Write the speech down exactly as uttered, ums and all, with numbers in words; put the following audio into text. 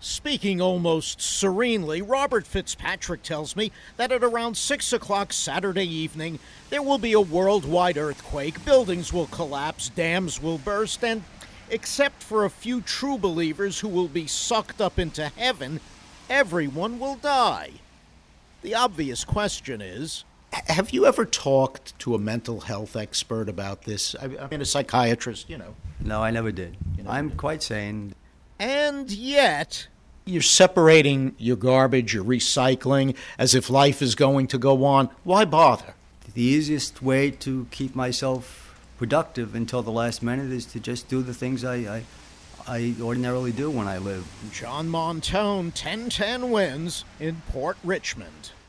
Speaking almost serenely, Robert Fitzpatrick tells me that at around six o'clock Saturday evening, there will be a worldwide earthquake, buildings will collapse, dams will burst, and except for a few true believers who will be sucked up into heaven, everyone will die. The obvious question is, have you ever talked to a mental health expert about this? I mean, a psychiatrist, you know. No, I never did. You know, I'm quite sane. And yet, you're separating your garbage, your recycling, as if life is going to go on. Why bother? The easiest way to keep myself productive until the last minute is to just do the things I, I, I ordinarily do when I live. John Montone, ten ten wins in Port Richmond.